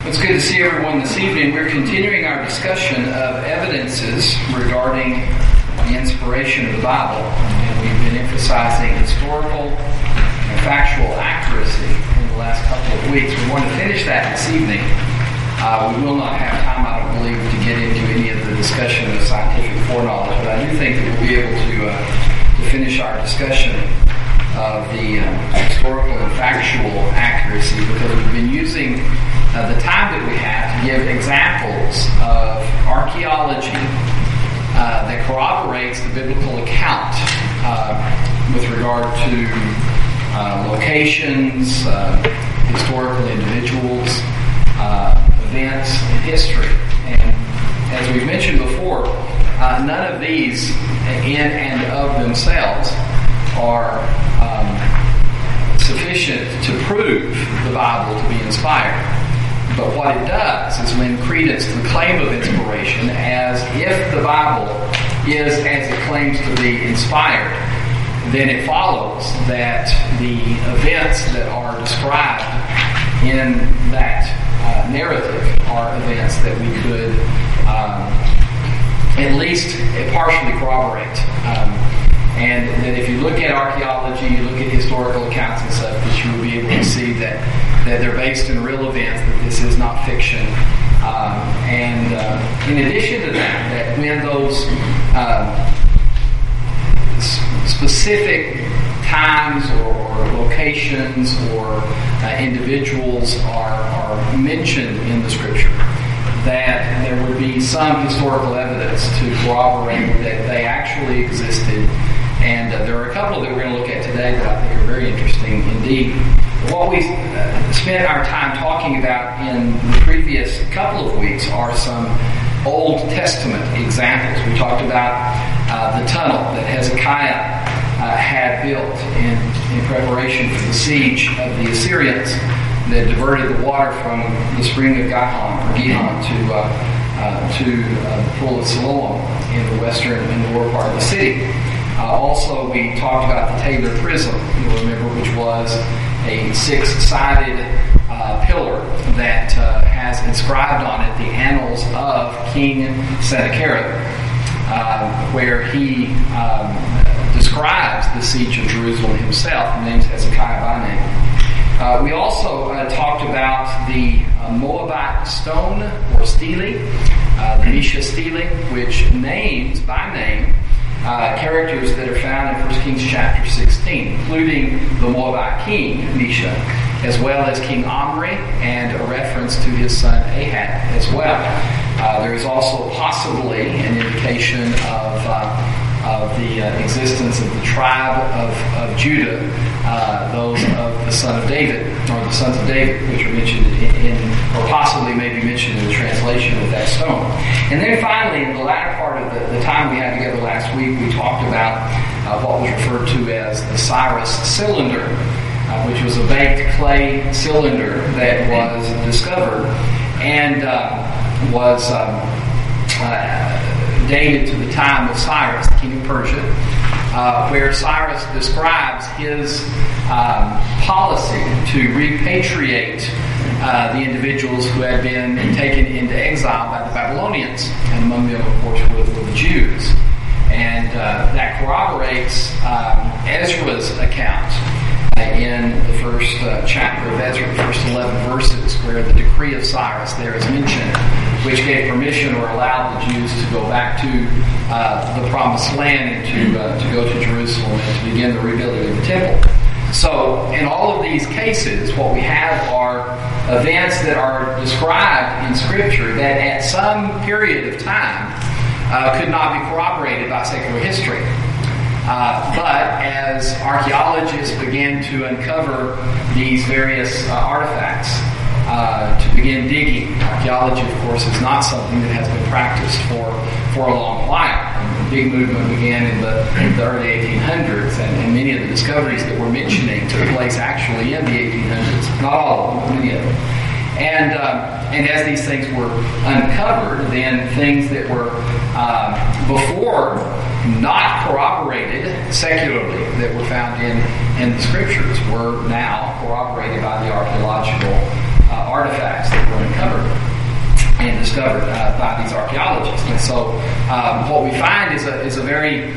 It's good to see everyone this evening. We're continuing our discussion of evidences regarding the inspiration of the Bible. And we've been emphasizing historical and factual accuracy in the last couple of weeks. We want to finish that this evening. We will not have time, I don't believe, to get into any of the discussion of scientific foreknowledge, but I do think that we'll be able to finish our discussion of the historical and factual accuracy, because we've been using the time that we have to give examples of archaeology that corroborates the biblical account with regard to locations, historical individuals, events in history. And as we've mentioned before, none of these in and of themselves are sufficient to prove the Bible to be inspired. But what it does is lend credence to the claim of inspiration, as if the Bible is as it claims to be inspired, then it follows that the events that are described in that narrative are events that we could at least partially corroborate. And that if you look at archaeology, you look at historical accounts and such, that you will be able to see that they're based in real events, that this is not fiction. And in addition to that when those specific times or locations or individuals are mentioned in the Scripture, that there would be some historical evidence to corroborate that they actually existed. And there are a couple that we're going to look at today that I think are very interesting indeed. What we spent our time talking about in the previous couple of weeks are some Old Testament examples. We talked about the tunnel that Hezekiah had built in preparation for the siege of the Assyrians, that diverted the water from the spring of Gihon to the pool of Siloam in the western and lower part of the city. Also, we talked about the Taylor Prism, you'll remember, which was a six-sided pillar that has inscribed on it the annals of King Sennacherib, where he describes the siege of Jerusalem himself, and names Hezekiah by name. We also talked about the Moabite stone or stele, the Mesha stele, which names by name characters that are found in 1 Kings chapter 16, including the Moabite king, Mesha, as well as King Omri, and a reference to his son Ahab as well. There is also possibly an indication of the existence of the tribe of Judah, those of the son of David, or the sons of David, which are mentioned or possibly maybe mentioned in the translation of that stone. And then finally, in the latter part of the time we had together last week, we talked about what was referred to as the Cyrus cylinder, which was a baked clay cylinder that was discovered and was dated to the time of Cyrus, the king of Persia, where Cyrus describes his policy to repatriate the individuals who had been taken into exile by the Babylonians, and among them, of course, were the Jews. And that corroborates Ezra's account in the first chapter of Ezra, the first 11 verses, where the decree of Cyrus there is mentioned, which gave permission or allowed the Jews to go back to the Promised Land and to go to Jerusalem and to begin the rebuilding of the temple. So, in all of these cases, what we have are events that are described in Scripture that at some period of time could not be corroborated by secular history. But as archaeologists began to uncover these various artifacts, to begin digging. Archaeology, of course, is not something that has been practiced for a long while. The big movement began in the early 1800s, and many of the discoveries that we're mentioning took place actually in the 1800s. Not all of them, but many of them. And as these things were uncovered, then things that were before not corroborated secularly, that were found in the Scriptures, were now corroborated by the archaeological artifacts that were uncovered. So what we find is a very,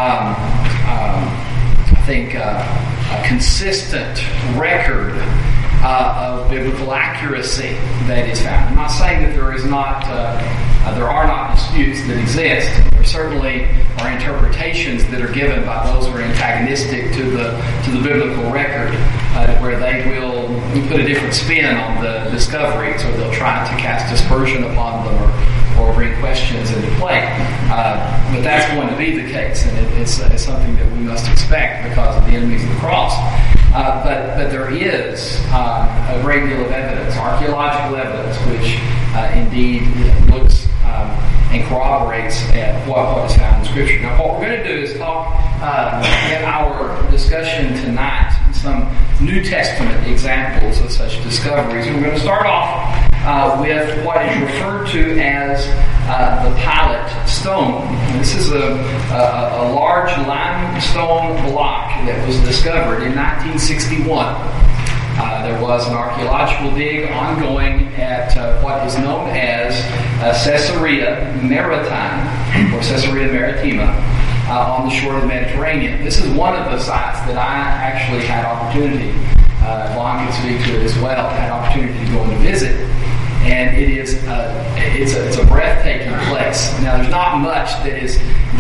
a consistent record of biblical accuracy that is found. I'm not saying that there are not disputes that exist. There certainly are interpretations that are given by those who are antagonistic to the biblical record, where they will put a different spin on the discoveries, or they'll try to cast dispersion upon them, or bring questions into play. But that's going to be the case, and it's something that we must expect because of the enemies of the cross. But there is a great deal of evidence, archaeological evidence, which indeed looks and corroborates what is found in Scripture. Now, what we're going to do is talk in our discussion tonight some New Testament examples of such discoveries. We're going to start off with what is referred to as the Pilate Stone. This is a large limestone block that was discovered in 1961. There was an archaeological dig ongoing at what is known as Caesarea Maritime, or Caesarea Maritima, on the shore of the Mediterranean. This is one of the sites that I actually had opportunity, Vaughn can speak to it as well, had opportunity to go and visit. And it is it's a breathtaking place. Now, there's not much that is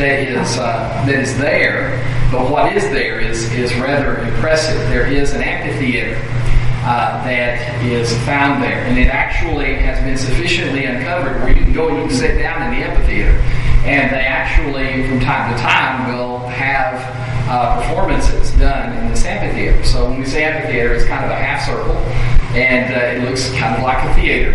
there, but what is there is rather impressive. There is an amphitheater that is found there, and it actually has been sufficiently uncovered where you can go and you can sit down in the amphitheater, and they actually from time to time will have performances done in this amphitheater. So when we say amphitheater, it's kind of a half circle, and it looks kind of like a theater,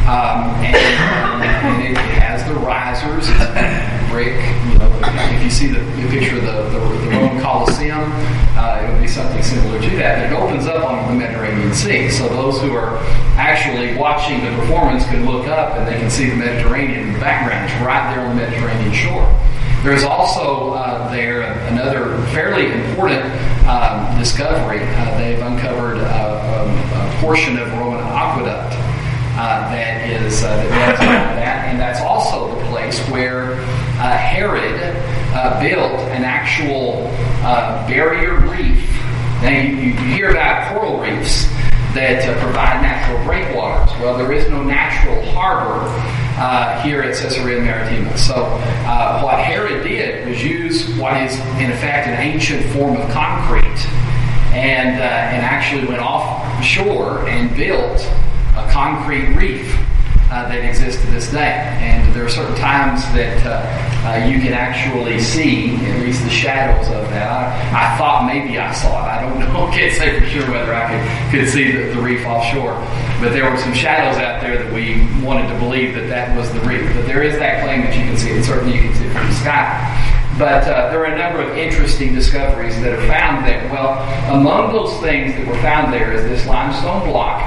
and it has the risers. It's brick. If you see the picture of the Roman Colosseum, it would be something similar to that. It opens up on the Mediterranean Sea, so those who are actually watching the performance can look up and they can see the Mediterranean in the background. It's right there on the Mediterranean shore. There's also there another fairly important discovery. They've uncovered a portion of Roman aqueduct that runs along that, and that's also the place where Herod built an actual barrier reef. Now you hear about coral reefs that provide natural breakwaters. Well, there is no natural harbor here at Caesarea Maritima. So what Herod did was use what is in effect an ancient form of concrete, and actually went offshore and built a concrete reef that exists to this day. And there are certain times that you can actually see at least the shadows of that. I thought maybe I saw it. I don't know. I can't say for sure whether I could see the reef offshore. But there were some shadows out there that we wanted to believe that was the reef. But there is that claim that you can see it. Certainly you can see it from the sky. But there are a number of interesting discoveries that are found there. Well, among those things that were found there is this limestone block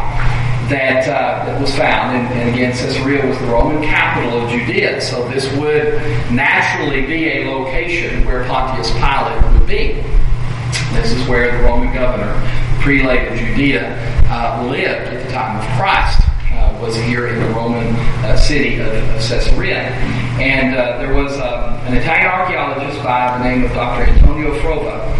that was found, and again, Caesarea was the Roman capital of Judea, so this would naturally be a location where Pontius Pilate would be. This is where the Roman governor, prelate of Judea, lived at the time of Christ, was here in the Roman city of Caesarea. And there was an Italian archaeologist by the name of Dr. Antonio Frova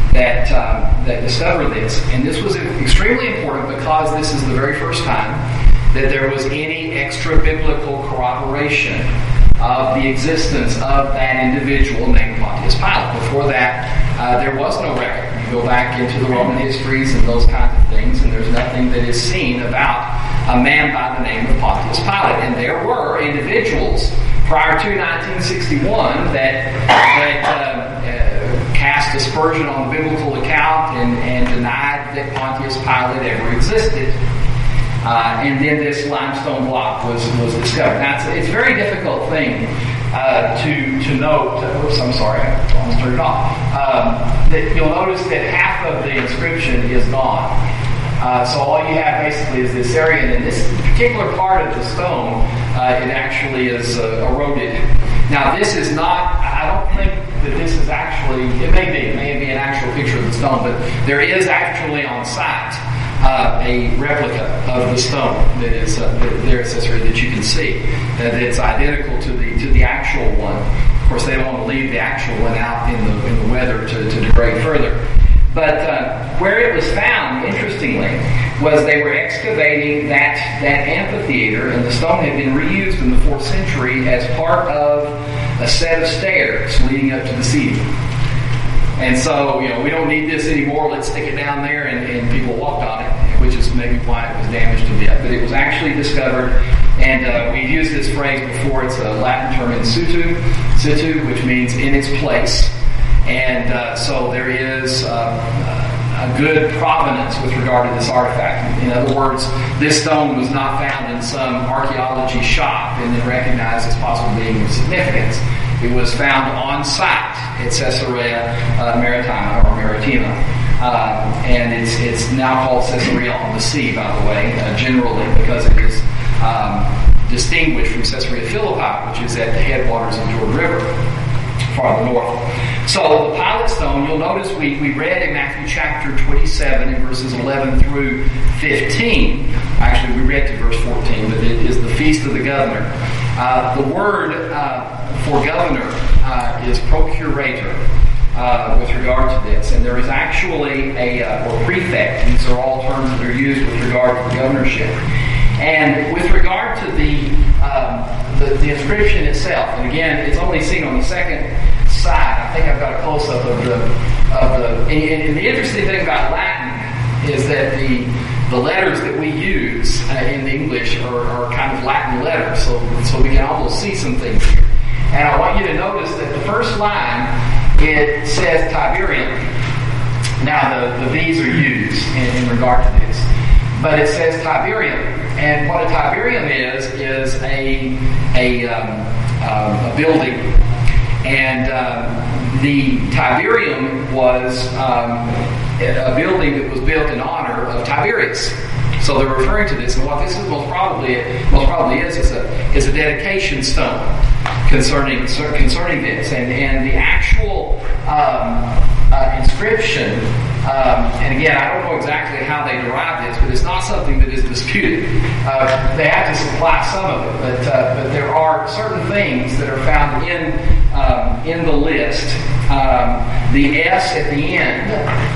that discovered this. And this was extremely important because this is the very first time that there was any extra-biblical corroboration of the existence of that individual named Pontius Pilate. Before that, there was no record. You go back into the Roman histories and those kinds of things, and there's nothing that is seen about a man by the name of Pontius Pilate. And there were individuals prior to 1961 that cast aspersion on the biblical account and denied that Pontius Pilate ever existed. And then this limestone block was discovered. Now, it's a very difficult thing to note. Oops, I'm sorry, I almost turned it off. That you'll notice that half of the inscription is gone. So all you have basically is this area, and in this particular part of the stone, it actually is eroded. Now, this is not, I don't think that this is actually, it may be an actual picture of the stone, but there is actually on site a replica of the stone that is there at Caesarea that you can see. That it's identical to the actual one. Of course, they don't want to leave the actual one out in the weather to degrade further. But where it was found, interestingly, was they were excavating that amphitheater, and the stone had been reused in the 4th century as part of a set of stairs leading up to the seating. And so, we don't need this anymore. Let's stick it down there, and people walked on it, which is maybe why it was damaged a bit. But it was actually discovered, and we used this phrase before. It's a Latin term in situ, which means in its place. And so there is a good provenance with regard to this artifact. In other words, this stone was not found in some archaeology shop and then recognized as possibly being of significance. It was found on site at Caesarea Maritima, and it's now called Caesarea on the Sea, by the way, generally, because it is distinguished from Caesarea Philippi, which is at the headwaters of the Jordan River, farther north. So the Pilate stone, you'll notice we read in Matthew chapter 27 in verses 11 through 15. Actually, we read to verse 14, but it is the Feast of the Governor. The word for governor is procurator with regard to this. And there is actually or prefect. These are all terms that are used with regard to the governorship. And with regard to the inscription itself, and again, it's only seen on the second side. I think I've got a close-up of the. And the interesting thing about Latin is that the letters that we use in English are kind of Latin letters, so we can almost see some things here. And I want you to notice that the first line, it says Tiberium. Now the V's are used in regard to this, but it says Tiberium. And what a Tiberium is a building. And the Tiberium was a building that was built in honor of Tiberius. So they're referring to this, and what this is most probably is a dedication stone concerning this, and the actual inscription. And again, I don't know exactly how they derived this, but it's not something that is disputed. They have to supply some of it, but there are certain things that are found in the list. The S at the end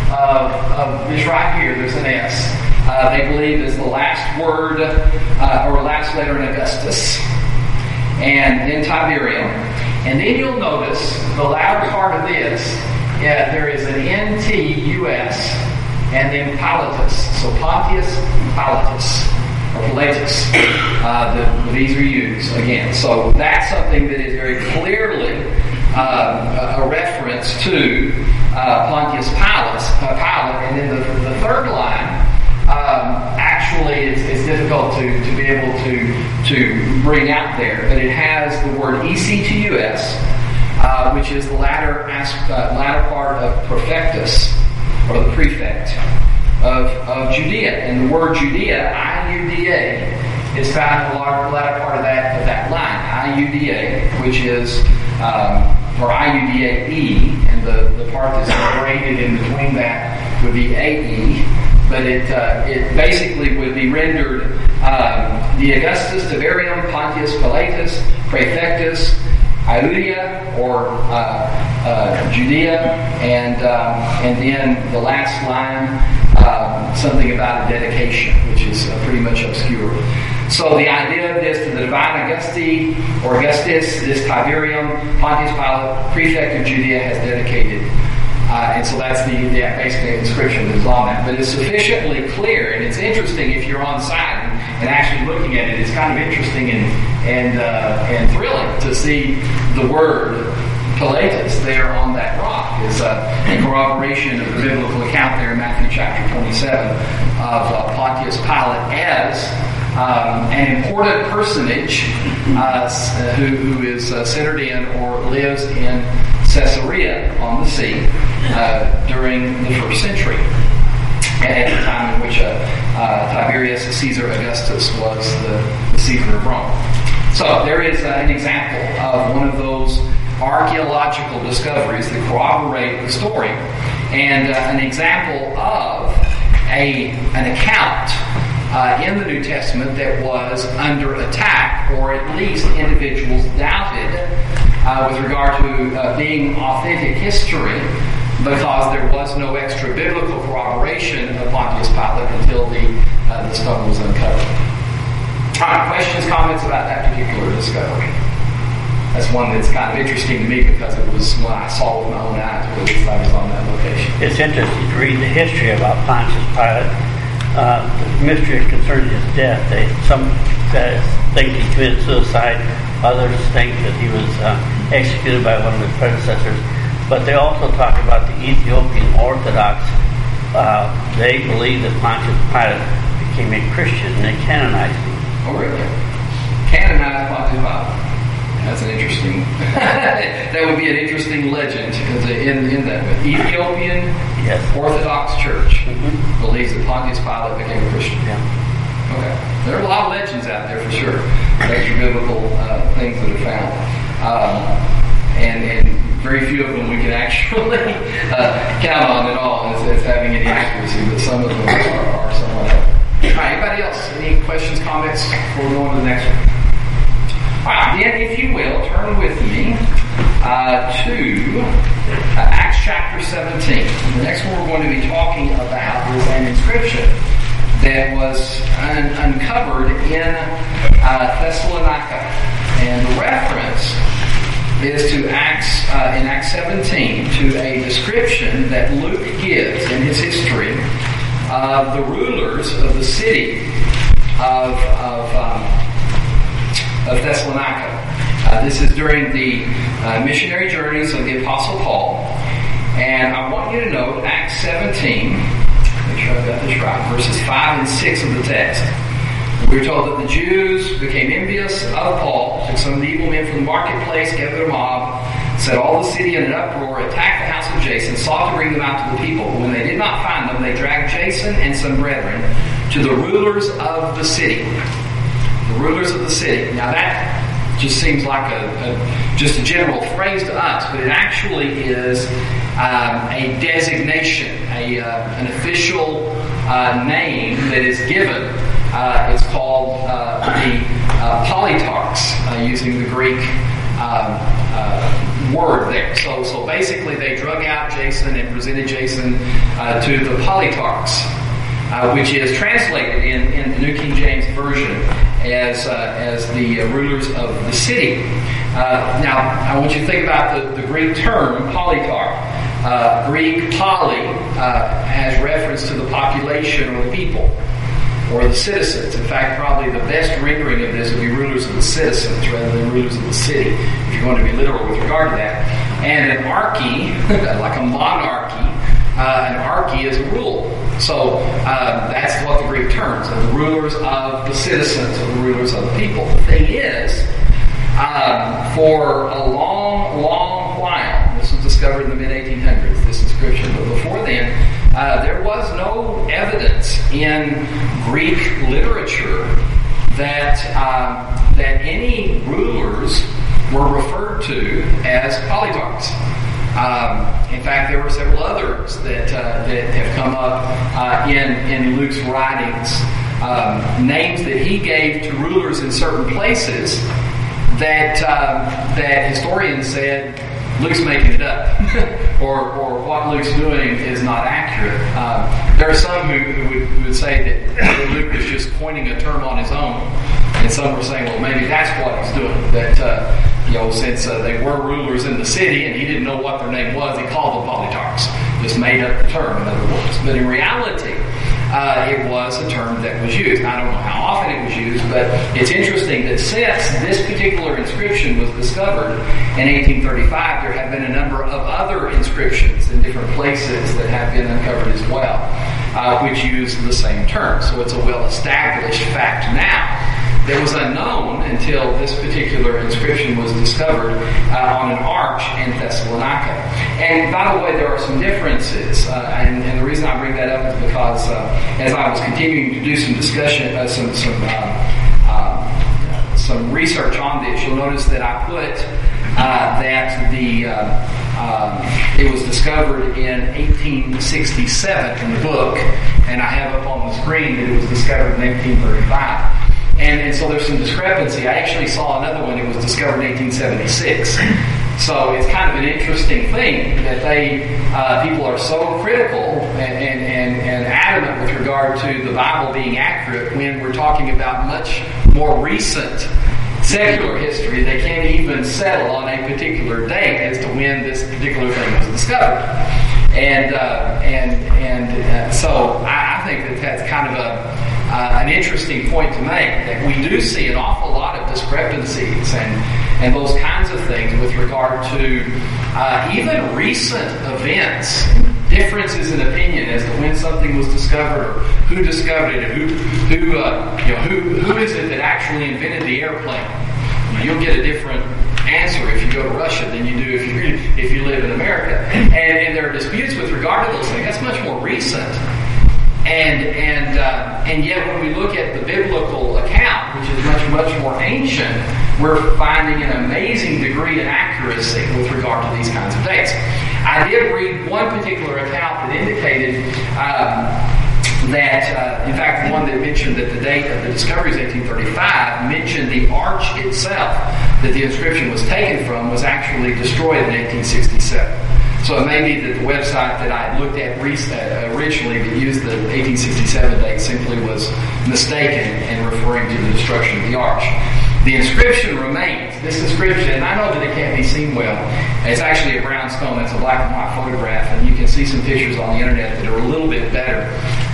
of this right here, there's an S. They believe is the last word or last letter in Augustus, and then Tiberium. And then you'll notice the latter part of this. There is an NTUS and then Pilatus. So Pontius Pilatus or Pilatus. These are used again. So that's something that is very clearly a reference to Pontius Pilate. And then the third line. Actually, it's difficult to be able to bring out there, but it has the word ECTUS, which is the latter part of Prefectus, or the prefect of Judea. And the word Judea, IUDA, is found in the latter part of that line, IUDA, which is or IUDAE, and the part that's separated in between that would be AE. But it basically would be rendered the Augustus Tiberium Pontius Pilatus Praefectus Iudaea or Judea, and then the last line something about a dedication, which is pretty much obscure. So the idea of this, to the divine Augusti or Augustus, this Tiberium Pontius Pilate Prefect of Judea has dedicated. And so that's the basically inscription that's on that. But it's sufficiently clear, and it's interesting if you're on site and actually looking at it. It's kind of interesting and thrilling to see the word Pilatus there on that rock. It's in corroboration of the biblical account there in Matthew chapter 27 of Pontius Pilate as an important personage who is centered in or lives in Caesarea on the sea during the 1st century, at the time in which Tiberius Caesar Augustus was the Caesar of Rome. So there is an example of one of those archaeological discoveries that corroborate the story, and an example of an account in the New Testament that was under attack, or at least individuals doubted with regard to being authentic history, because there was no extra biblical corroboration of Pontius Pilate until the stone was uncovered. All right, questions, comments about that particular discovery? That's one that's kind of interesting to me because it was when I saw with my own eyes, or at least I was on that location. It's interesting to read the history about Pontius Pilate. The mystery concerning his death. Some think he committed suicide. Others think that he was executed by one of his predecessors. But they also talk about the Ethiopian Orthodox. They believe that Pontius Pilate became a Christian and they canonized him. Oh, really? Canonized Pontius Pilate. That's an interesting. That would be an interesting legend in that Ethiopian Orthodox Church believes that Pontius Pilate became a Christian. Yeah. Okay. There are a lot of legends out there for sure. Extra biblical things that are found, and very few of them we can actually count on at all as having any accuracy. But some of them are somewhat. All right. Anybody else? Any questions, comments before we go on to the next one? All right, then, if you will, turn with me to Acts chapter 17. The next one we're going to be talking about is an inscription that was uncovered in Thessalonica. And the reference is to Acts, in Acts 17, to a description that Luke gives in his history of the rulers of the city of Thessalonica. This is during the missionary journeys of the Apostle Paul. And I want you to note Acts 17, make sure I've got this right, verses 5 and 6 of the text. We're told that the Jews became envious of Paul, took some of the evil men from the marketplace, gathered a mob, set all the city in an uproar, attacked the house of Jason, sought to bring them out to the people. When they did not find them, they dragged Jason and some brethren to the rulers of the city. The rulers of the city. Now that just seems like just a general phrase to us, but it actually is a designation, an official name that is given. It's called the politarchs, using the Greek word there. So basically, they drug out Jason and presented Jason to the politarchs, which is translated in the New King James Version as the rulers of the city. Now, I want you to think about the Greek term politarch. Greek poly has reference to the population or the people or the citizens. In fact, probably the best rendering of this would be rulers of the citizens rather than rulers of the city, if you're going to be literal with regard to that. And an archy, like a monarchy, an archy is a rule. So that's what the Greek terms are, the rulers of the citizens or the rulers of the people. The thing is, for a long, long while, this was discovered in the mid-1800s, this inscription, but before then, there was no evidence in Greek literature that any rulers were referred to as politarchs. In fact, there were several others that have come up in Luke's writings, names that he gave to rulers in certain places that historians said Luke's making it up, or what Luke's doing is not accurate. There are some who would say that Luke was just coining a term on his own, and some were saying, well, maybe that's what he's doing. That since they were rulers in the city and he didn't know what their name was, he called them politarchs. Just made up the term, in other words. But in reality, it was a term that was used. I don't know how often it was used, but it's interesting that since this particular inscription was discovered in 1835, there have been a number of other inscriptions in different places that have been uncovered as well, which use the same term. So it's a well-established fact now. That was unknown until this particular inscription was discovered on an arch in Thessalonica. And by the way, there are some differences, and the reason I bring that up is because as I was continuing to do some discussion, some research on this, you'll notice that I put that it was discovered in 1867 in the book, And I have up on the screen that it was discovered in 1835. And so there's some discrepancy. I actually saw another one that was discovered in 1876. So it's kind of an interesting thing that people are so critical and adamant with regard to the Bible being accurate when we're talking about much more recent secular history. They can't even settle on a particular date as to when this particular thing was discovered. So I think that that's kind of an interesting point to make, that we do see an awful lot of discrepancies and those kinds of things with regard to even recent events, differences in opinion as to when something was discovered or who discovered it, and who is it that actually invented the airplane. You'll get a different answer if you go to Russia than you do if you live in America. And there are disputes with regard to those things. That's much more recent. And yet when we look at the biblical account, which is much more ancient, we're finding an amazing degree of accuracy with regard to these kinds of dates. I did read one particular account that indicated that, in fact, the one that mentioned that the date of the discovery is 1835, mentioned the arch itself that the inscription was taken from was actually destroyed in 1867. So it may be that the website that I looked at originally that used the 1867 date simply was mistaken in referring to the destruction of the arch. The inscription remains. This inscription, and I know that it can't be seen well, it's actually a brown stone. It's a black and white photograph, and you can see some pictures on the internet that are a little bit better.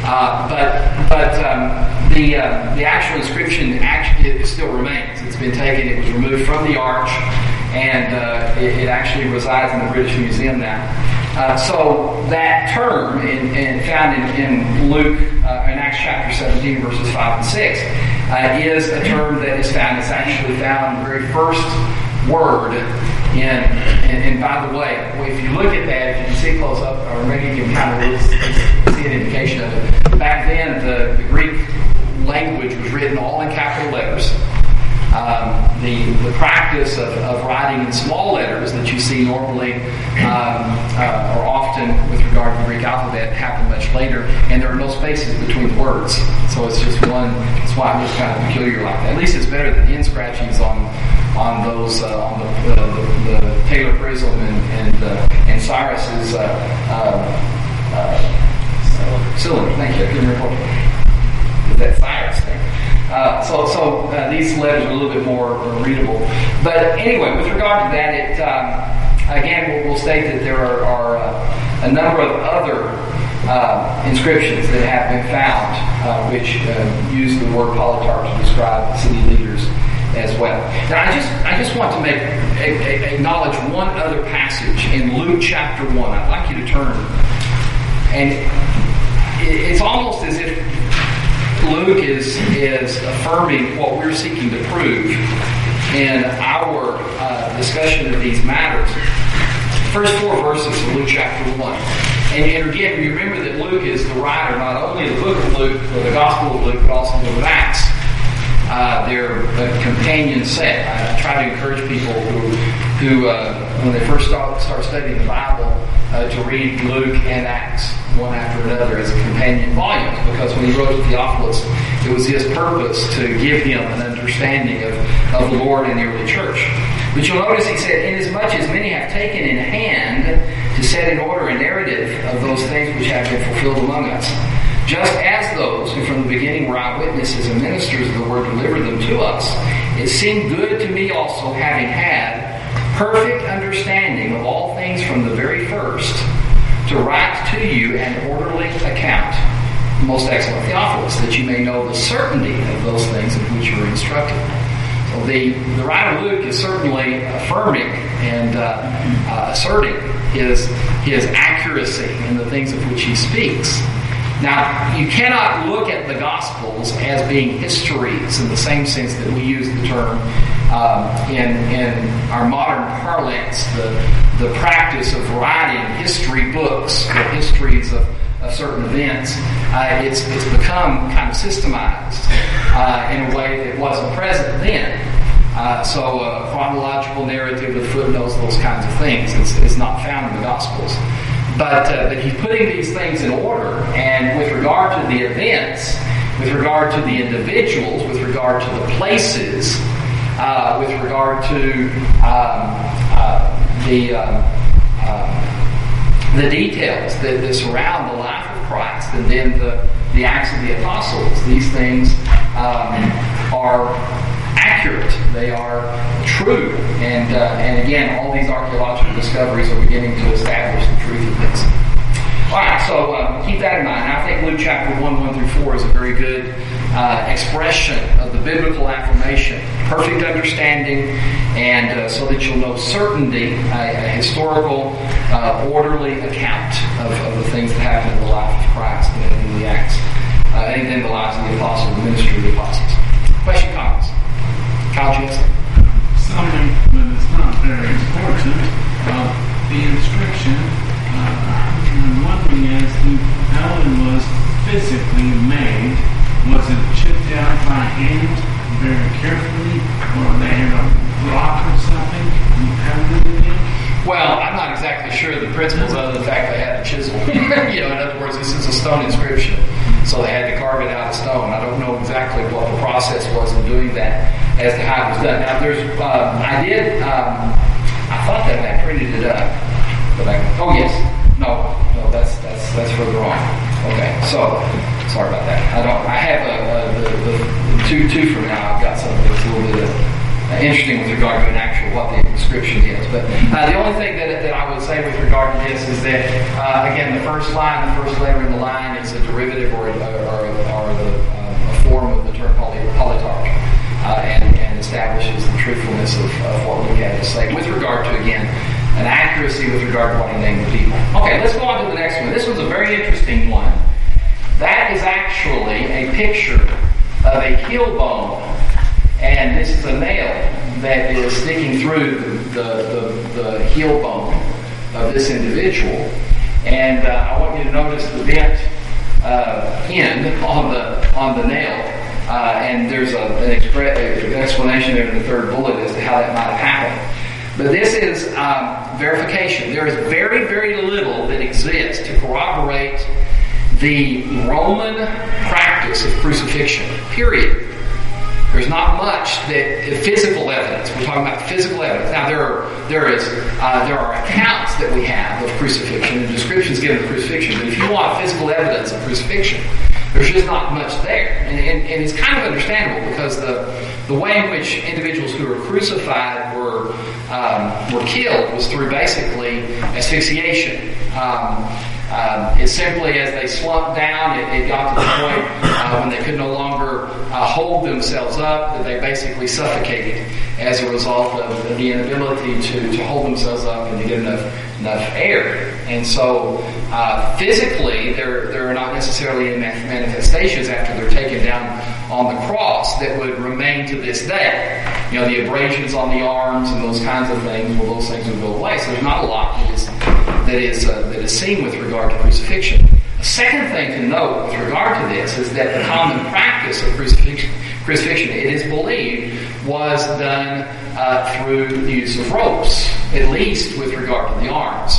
The actual inscription it still remains. It's been taken. It was removed from the arch, and it actually resides in the British Museum now. So that term, found in Luke, in Acts chapter 17, verses 5 and 6, is a term that is found. It's actually found in the very first word and by the way, if you look at that, if you can see close up, or maybe you can kind of see an indication of it. Back then, the Greek language was written all in capital letters. The practice of writing in small letters that you see normally or often with regard to the Greek alphabet happened much later, and there are no spaces between words, so it's just one. That's why it was kind of peculiar like that. At least it's better than the end scratchings on those on the Taylor Prism and Cyrus's cylinder. Thank you. I couldn't remember that Cyrus thing. So these letters are a little bit more readable. But anyway, with regard to that, again, we'll state that there are a number of other inscriptions that have been found which use the word Polycarp to describe city leaders as well. Now, I just want to acknowledge one other passage in Luke chapter 1. I'd like you to turn, and it's almost as if Luke is affirming what we're seeking to prove in our discussion of these matters. First 4 verses of Luke chapter 1. And again, we remember that Luke is the writer not only of the book of Luke, or the Gospel of Luke, but also the book of Acts. They're a companion set. I try to encourage people who when they first start studying the Bible, to read Luke and Acts one after another as a companion volumes, because when he wrote to Theophilus, it was his purpose to give him an understanding of the Lord in the early church. But you'll notice he said, inasmuch as many have taken in hand to set in order a narrative of those things which have been fulfilled among us, just as those who from the beginning were eyewitnesses and ministers of the word delivered them to us, it seemed good to me also, having had perfect understanding of all things from the very first, to write to you an orderly account, most excellent Theophilus, that you may know the certainty of those things in which you are instructed. So the writer Luke is certainly affirming and asserting his accuracy in the things of which he speaks. Now, you cannot look at the Gospels as being histories in the same sense that we use the term in our modern parlance, the practice of writing history books or histories of certain events. It's become kind of systemized in a way that wasn't present then. So a chronological narrative with footnotes, those kinds of things, is not found in the Gospels. But he's putting these things in order, and with regard to the events, with regard to the individuals, with regard to the places, with regard to the details that surround the life of Christ, and then the Acts of the Apostles, these things are accurate. They are true, and again, all these archaeological discoveries are beginning to establish the truth of this. All right, so keep that in mind. I think Luke chapter 1:1-4 is a very good expression of the biblical affirmation, perfect understanding, and so that you'll know certainty, a historical, orderly account of the things that happened in the life of Christ and in the Acts, and in the lives of the apostles, the ministry of the apostles. Question, comments? Kyle Jensen? Something, but it's not very important. The inscription, I'm wondering as to how it was physically made. Was it chipped out by hand very carefully, or they had a rock or something and pounded it in? Well, I'm not exactly sure of the principles other than the fact they had a chisel. In other words, this is a stone inscription, so they had to carve it out of stone. I don't know exactly what the process was in doing that as to how it was done. Now, there's, I thought that I printed it up, but yes, no, that's further on. Okay, so sorry about that. I have the two from now. I've got something that's a little bit interesting with regard to an actual what the inscription is. But the only thing that I would say with regard to this is that again, the first line, the first letter in the line is a derivative or a form of the term polytarch, and establishes the truthfulness of what we had to say with regard to, again, an accuracy with regard to what he named the people. Okay, let's go on to the next one. This one's a very interesting one. That is actually a picture of a heel bone, and this is a nail that is sticking through the heel bone of this individual. And I want you to notice the bent end on the nail, and there's an explanation there in the third bullet as to how that might have happened. But this is verification. There is very, very little that exists to corroborate the Roman practice of crucifixion, period. There's not much physical evidence. We're talking about physical evidence. Now, there are accounts that we have of crucifixion and descriptions given of crucifixion, but if you want physical evidence of crucifixion, there's just not much there. And it's kind of understandable because the way in which individuals who were crucified were killed was through basically asphyxiation. It's simply as they slumped down, it got to the point when they could no longer hold themselves up, that they basically suffocated as a result of the inability to hold themselves up and to get enough air. And so physically, there are not necessarily manifestations after they're taken down on the cross that would remain to this day. The abrasions on the arms and those kinds of things, well, those things would go away. So there's not a lot that is seen with regard to crucifixion. A second thing to note with regard to this is that the common practice of crucifixion, it is believed, was done through the use of ropes, at least with regard to the arms.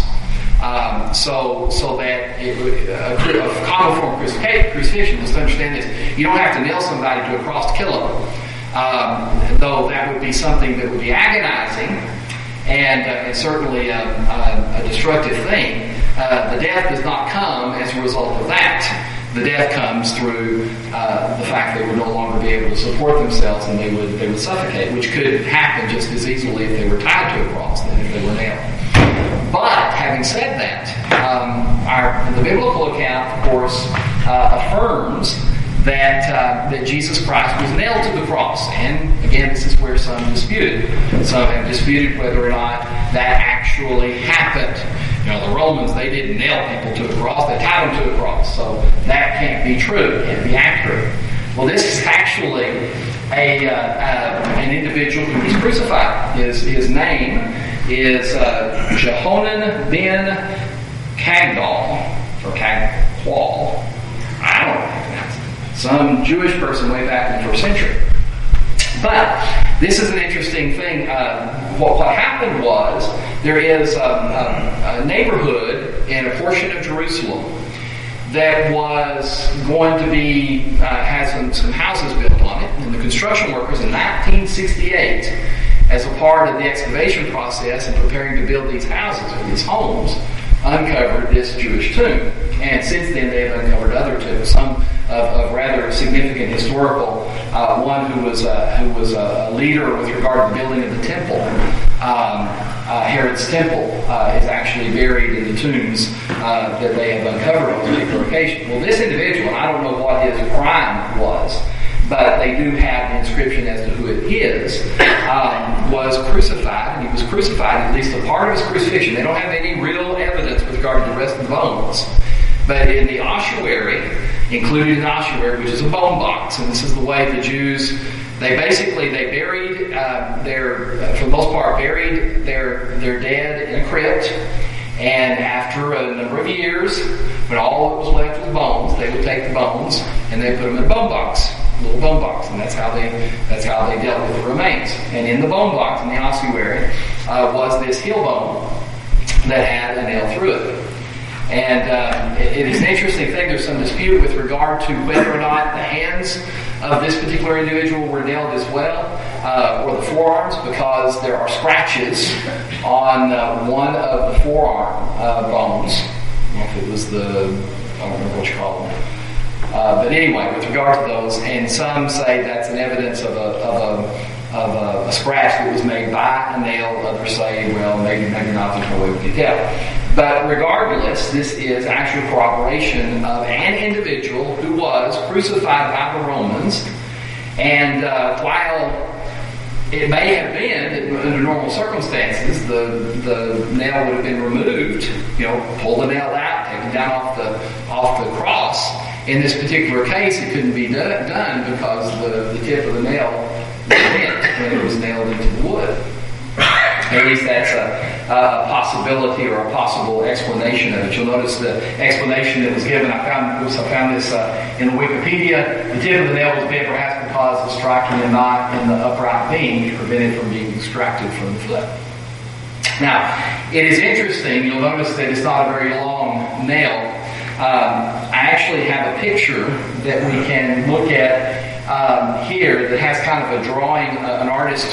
So that a common form of crucifixion is to understand this. You don't have to nail somebody to a cross to kill them, though that would be something that would be agonizing and certainly a destructive thing. The death does not come as a result of that. The death comes through the fact they would no longer be able to support themselves and they would suffocate, which could happen just as easily if they were tied to a cross than if they were nailed. But having said that, the biblical account, of course, affirms that Jesus Christ was nailed to the cross. And again, this is where some disputed. Some have disputed whether or not that actually happened. The Romans, they didn't nail people to a cross, they tied them to a cross. So that can't be true, it can't be accurate. Well, this is actually an individual who was crucified. His name is Jehonan ben Kagdal, or Kagwal. I don't know how to pronounce it. Some Jewish person way back in the 1st century. But This is an interesting thing. What happened was there is a neighborhood in a portion of Jerusalem that was going to be had some houses built on it, and the construction workers in 1968, as a part of the excavation process and preparing to build these houses or these homes, uncovered this Jewish tomb. And since then they have uncovered other tombs, some of rather significant historical. One who was a leader with regard to the building of the temple, Herod's temple, is actually buried in the tombs that they have uncovered on this particular occasion. Well, this individual, and I don't know what his crime was, but they do have an inscription as to who it is, was crucified, and he was crucified, at least a part of his crucifixion. They don't have any real evidence with regard to the rest of the bones. But in the ossuary, included in the ossuary, which is a bone box, and this is the way the Jews, they buried for the most part, buried their dead in a crypt, and after a number of years, when all that was left was bones, they would take the bones and they put them in a bone box, a little bone box, and that's how they dealt with the remains. And in the bone box, in the ossuary, was this heel bone that had a nail through it. And it is an interesting thing. There's some dispute with regard to whether or not the hands of this particular individual were nailed as well, or the forearms, because there are scratches on one of the forearm bones. I don't know if it was I don't remember what you call them. But anyway, with regard to those, and some say that's an evidence of a scratch that was made by a nail. Others say, well, maybe not. There's no way we can tell. But regardless, this is actual corroboration of an individual who was crucified by the Romans. And while it may have been, under normal circumstances, the nail would have been removed, pull the nail out, take it down off the cross. In this particular case, it couldn't be done because the tip of the nail was bent when it was nailed into the wood. At least that's a possibility or a possible explanation of it. You'll notice the explanation that was given. I found this in Wikipedia. The tip of the nail was bent perhaps because of striking a knot in the upright beam, which prevented from being extracted from the foot. Now, it is interesting. You'll notice that it's not a very long nail. I actually have a picture that we can look at here that has kind of a drawing, an artist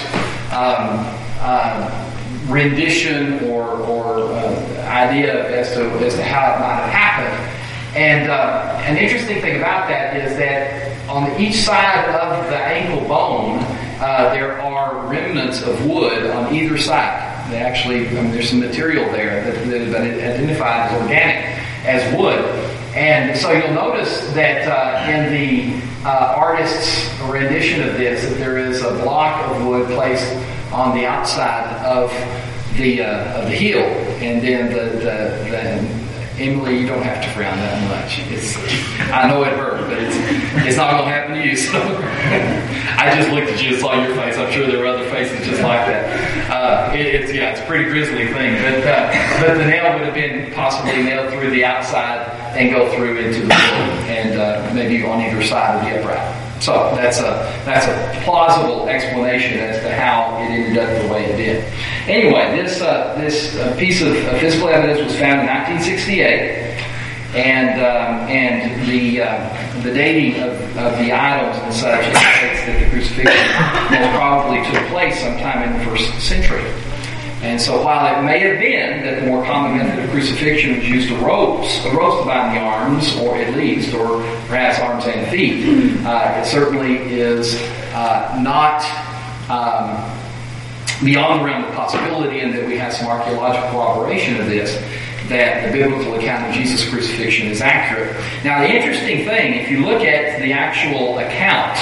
rendition or idea as to how it might have happened. And an interesting thing about that is that on each side of the ankle bone, there are remnants of wood on either side. They actually, there's some material there that has been identified as organic, as wood. And so you'll notice that in the artist's rendition of this, that there is a block of wood placed on the outside of the heel, and then the Emily, you don't have to frown that much. I know it hurt, but it's not going to happen to you. So I just looked at you and saw your face. I'm sure there were other faces just like that. It's a pretty grisly thing, but the nail would have been possibly nailed through the outside and go through into the middle, and maybe on either side of the upright. So that's a plausible explanation as to how it ended up the way it did. Anyway, this piece of physical evidence was found in 1968, and the dating of the items and such indicates that the crucifixion most probably took place sometime in the 1st century. And so while it may have been that the more common method of crucifixion was used a ropes to bind the arms, or at least, or perhaps arms and feet, it certainly is not beyond the realm of possibility, and that we have some archaeological corroboration of this, that the biblical account of Jesus' crucifixion is accurate. Now, the interesting thing, if you look at the actual account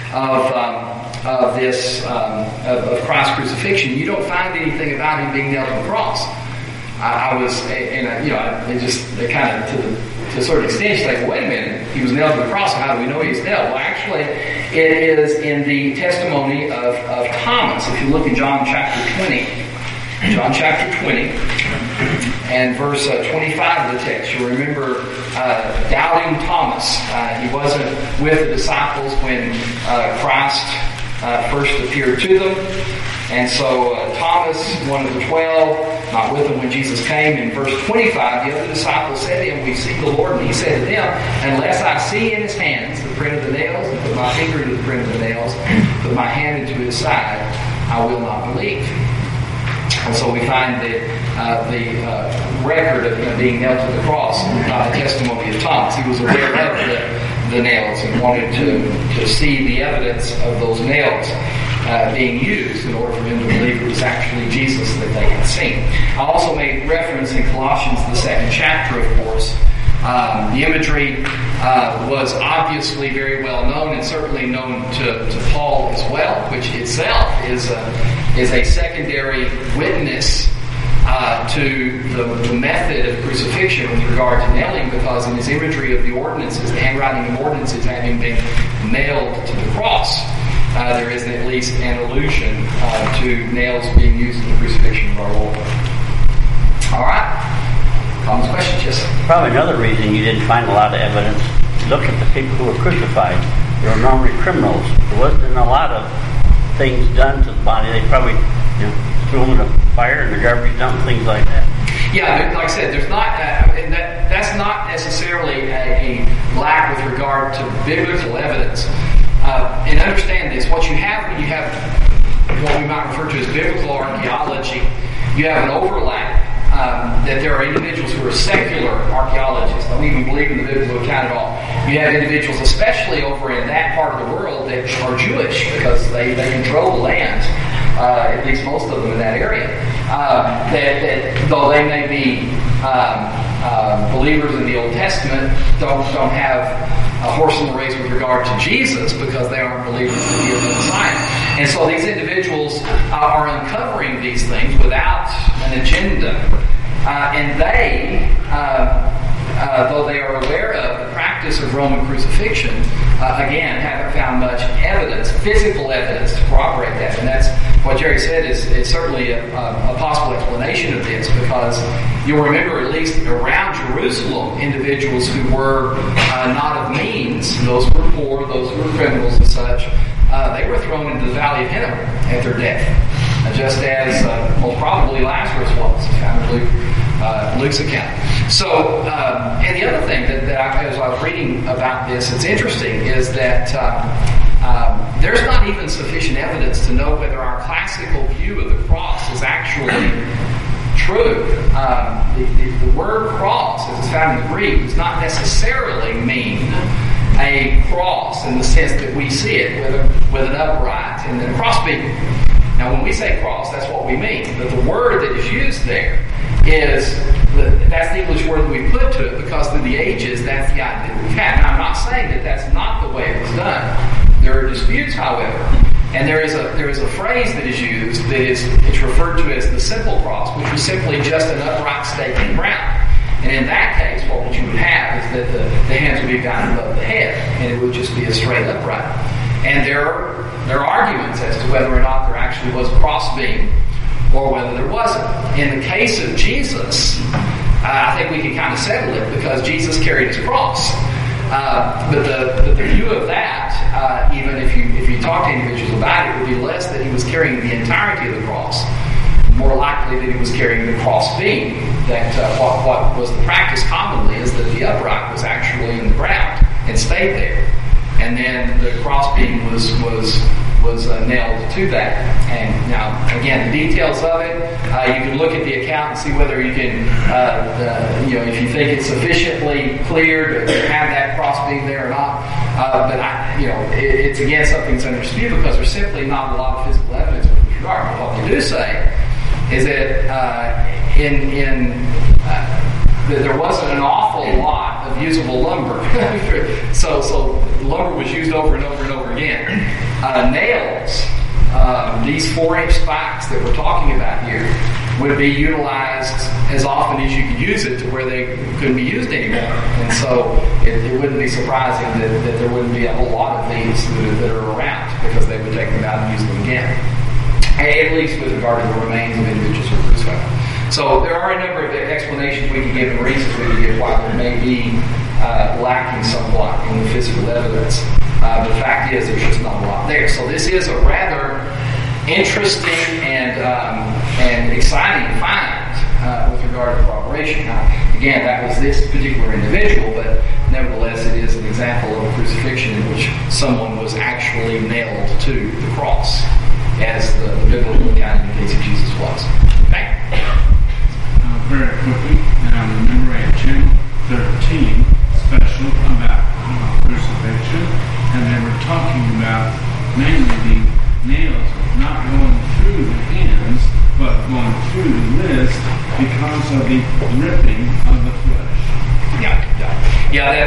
of this of Christ's crucifixion, you don't find anything about him being nailed to the cross. It kind of to a certain extent, you think, well, wait a minute, he was nailed to the cross, so how do we know he was nailed? Well, actually, it is in the testimony of Thomas. If you look in John chapter 20, and verse 25 of the text, you'll remember doubting Thomas. He wasn't with the disciples when Christ first appeared to them. And so Thomas, one of the 12, not with them when Jesus came. In verse 25, the other disciples said to him, "We've seen the Lord." And he said to them, "Unless I see in his hands the print of the nails, and put my finger into the print of the nails, put my hand into his side, I will not believe." And so we find that the record of him being nailed to the cross by the testimony of Thomas. He was aware of the nails and wanted to see the evidence of those nails being used in order for him to believe it was actually Jesus that they had seen. I also made reference in Colossians, the 2nd chapter, of course. The imagery was obviously very well known and certainly known to Paul as well, which itself is a secondary witness to the method of crucifixion with regard to nailing, because in his imagery of the ordinances, the handwriting of ordinances having been nailed to the cross, there is at least an allusion to nails being used in the crucifixion of our Lord. All right. Comments, questions? Yes, sir. Probably another reason you didn't find a lot of evidence. Look at the people who were crucified. They were normally criminals. There wasn't a lot of things done to the body. They probably threw them in a fire and the garbage dump, things like that. Yeah, like I said, there's not. That's not necessarily a lack with regard to biblical evidence. And understand this: what you have when you have what we might refer to as biblical archaeology, you have an overlap. That there are individuals who are secular archaeologists, don't even believe in the biblical account at all. You have individuals, especially over in that part of the world, that are Jewish because they control the land, at least most of them in that area. That though they may be believers in the Old Testament, don't have a horse in the race with regard to Jesus because they aren't believers in the Messiah. And so these individuals are uncovering these things without an agenda. And they, though they are aware of the practice of Roman crucifixion, again, haven't found much evidence, physical evidence, to corroborate that. And that's what Jerry said is certainly a possible explanation of this, because you'll remember, at least around Jerusalem, individuals who were not of means, those who were poor, those who were criminals and such, they were thrown into the Valley of Hinnom at their death, just as most probably Lazarus was, kind of Luke's account. So, and the other thing that as I was reading about this, it's interesting, is that there's not even sufficient evidence to know whether our classical view of the cross is actually true. The word cross, as it's found in the Greek, does not necessarily mean a cross in the sense that we see it with an upright and then a crossbeam. Now, when we say cross, that's what we mean. But the word that is used there that's the English word that we put to it, because through the ages, that's the idea that we've had. Now, I'm not saying that that's not the way it was done. There are disputes, however, and there is a phrase that is used that it's referred to as the simple cross, which was simply just an upright stake in the ground. And in that case, what you would have is that the hands would be down above the head, and it would just be a straight upright. And there are arguments as to whether or not there actually was a crossbeam, or whether there wasn't. In the case of Jesus, I think we can kind of settle it, because Jesus carried his cross. But the view of that, even if you talk to individuals about it, would be less that he was carrying the entirety of the cross, more likely that he was carrying the cross beam. That what was the practice commonly is that the upright was actually in the ground and stayed there, and then the cross beam was nailed to that. And now, again, the details of it, you can look at the account and see whether you can, if you think it's sufficiently clear to have that cross beam there or not. But it's again something that's under dispute, because there's simply not a lot of physical evidence with this regard. But what we do say is that that there wasn't an awful lot of usable lumber. so lumber was used over and over and over again. Nails, these 4-inch spikes that we're talking about here, would be utilized as often as you could use it to where they couldn't be used anymore. And so it wouldn't be surprising that there wouldn't be a whole lot of these that are around, because they would take them out and use them again. At least with regard to the remains of individuals who were crucified. So there are a number of explanations we can give and reasons we can give why there may be lacking somewhat in the physical evidence. But the fact is, there's just not a lot there. So this is a rather interesting and exciting find with regard to corroboration. Now, again, that was this particular individual, but nevertheless, it is an example of a crucifixion in which someone was actually nailed to the cross, as the biblical account indicates that Jesus was. Okay? Very quickly, now remember at channel 13 special about crucifixion, and they were talking about mainly the nails not going through the hands, but going through the wrist because of the ripping of the flesh. Yeah.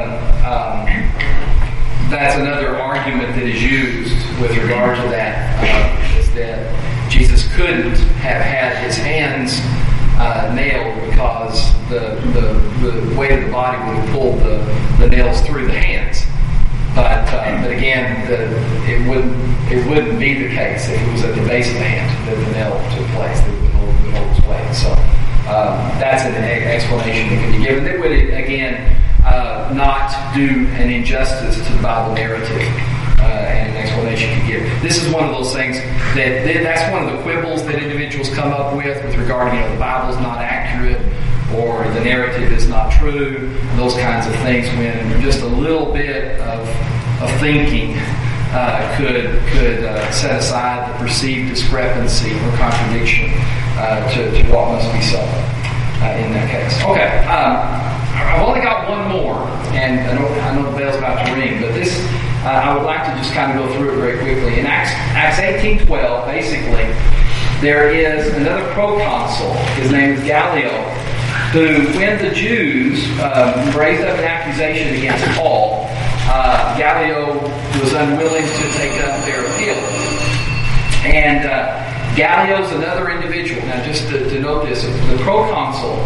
That's another argument that is used with regard to that, is that Jesus couldn't have had his hands nailed because the weight of the body would have pulled the nails through the hands. But again, it wouldn't be the case if it was at the base of the hand that the nail took place that would hold its weight. So that's an explanation that can be given. That would again not do an injustice to the Bible narrative, and an explanation can give. This is one of those things that's one of the quibbles that individuals come up with regard to the Bible's not accurate, or the narrative is not true, those kinds of things, when just a little bit of thinking could set aside the perceived discrepancy or contradiction to what must be so in that case. Okay, I've only got one more, and I know the bell's about to ring, but this I would like to just kind of go through it very quickly. In Acts 18:12, basically, there is another proconsul. His name is Gallio, who, when the Jews raised up an accusation against Paul, Gallio was unwilling to take up their appeal. And Gallio's another individual. Now, just to note this, the proconsul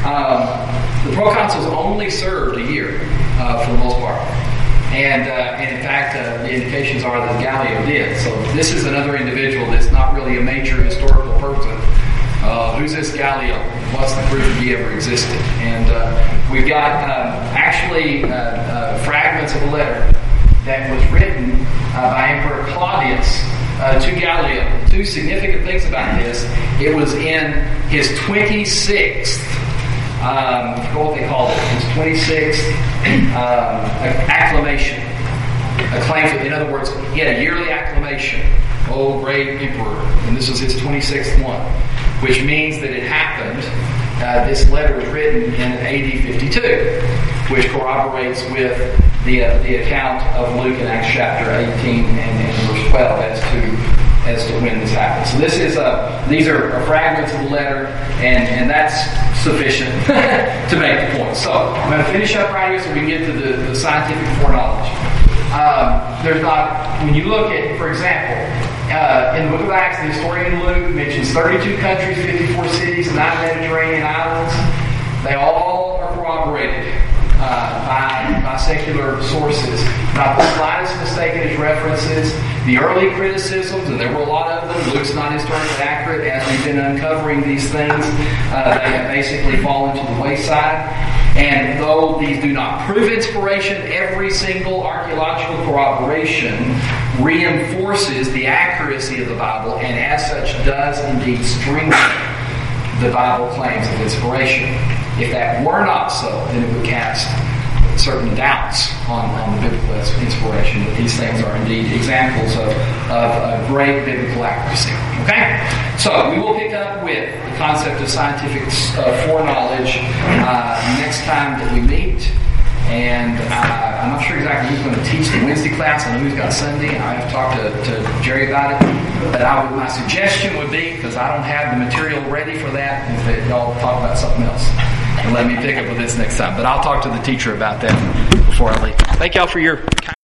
only served a year for the most part. And in fact, the indications are that Gallio did. So this is another individual that's not really a major historical person. Who's this Gallio? What's the proof that he ever existed? And we've got actually fragments of a letter that was written by Emperor Claudius to Gallio. Two significant things about this. It was in his 26th, I forgot what they called it, his 26th acclamation. In other words, he had a yearly acclamation. Oh, great emperor. And this was his 26th one, which means that it happened. This letter was written in AD 52, which corroborates with the account of Luke in Acts chapter 18 and verse 12 as to when this happened. So these are fragments of the letter, and that's sufficient to make the point. So I'm going to finish up right here so we can get to the scientific foreknowledge. When you look at, for example, in the book of Acts, the historian Luke mentions 32 countries, 54 cities, 9 Mediterranean islands. They all are corroborated by secular sources. Not the slightest mistake in his references. The early criticisms, and there were a lot of them, Luke's not historically accurate. As we've been uncovering these things, they have basically fallen to the wayside. And though these do not prove inspiration, every single archaeological corroboration reinforces the accuracy of the Bible, and as such does indeed strengthen the Bible claims of inspiration. If that were not so, then it would cast certain doubts on the biblical inspiration, but these things are indeed examples of great biblical accuracy. Okay? So we will pick up with the concept of scientific foreknowledge next time that we meet. And I'm not sure exactly who's going to teach the Wednesday class. I know who's got Sunday, and I have to talk to Jerry about it. But my suggestion would be, because I don't have the material ready for that, is that y'all talk about something else. And let me pick up with this next time. But I'll talk to the teacher about that before I leave. Thank y'all for your